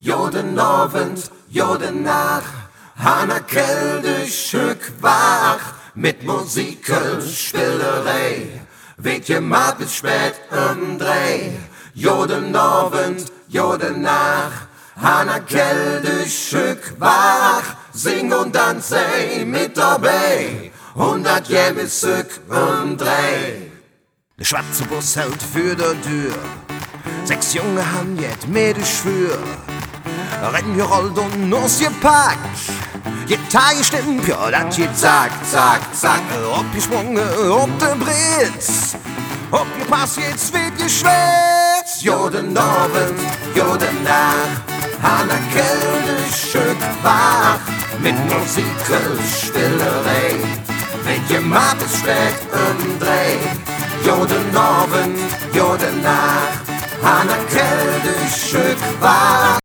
Joden Abend, Joden Nacht, Hanna Kelde Schück wach, mit Musikelspielerei, weht je mal bis spät Dreh. Joden Abend, Joden Nacht, Hanna Kelde Schück wach, sing und tanz sei mit dabei, 100 Jämme Stück Dreh. Der schwarze Bus hält für der Tür, 6 Junge haben jet mit de Schwür. Rennen gerollt und nuss gepackt, je Tage stimmt, ja, dat je zack, zack, zack. Abgesprungen, ob de Britz, abgepasst, jetzt wird geschwätzt. Joden Abend, Joden Nacht, Hanna Kelde Schück wach, mit Musikelspielerei, wenn je mal bis spät Dreh. Joden Abend, Joden Nacht, Hanna Kelde Schück wach.